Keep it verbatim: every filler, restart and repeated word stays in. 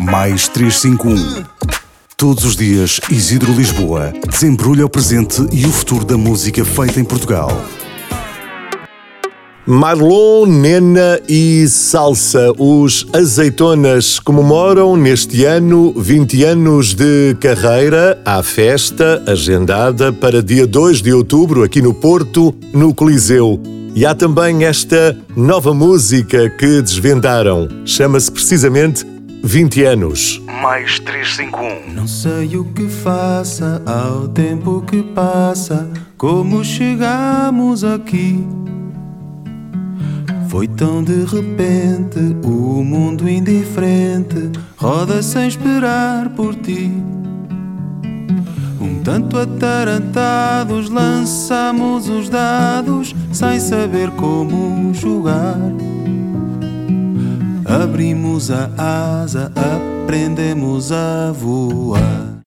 mais trezentos e cinquenta e um. Todos os dias, Isidro Lisboa desembrulha o presente e o futuro da música feita em Portugal. Marlon, Nena e Salsa. Os Azeitonas comemoram neste ano vinte anos de carreira. Há festa agendada para dia dois de outubro aqui no Porto, no Coliseu. E há também esta nova música que desvendaram. Chama-se precisamente vinte anos. Mais trezentos e cinquenta e um. Não sei o que faça ao tempo que passa, como chegamos aqui. Foi tão de repente, o mundo indiferente roda sem esperar por ti. Um tanto atarantados, lançamos os dados sem saber como jogar. Abrimos a asa, aprendemos a voar.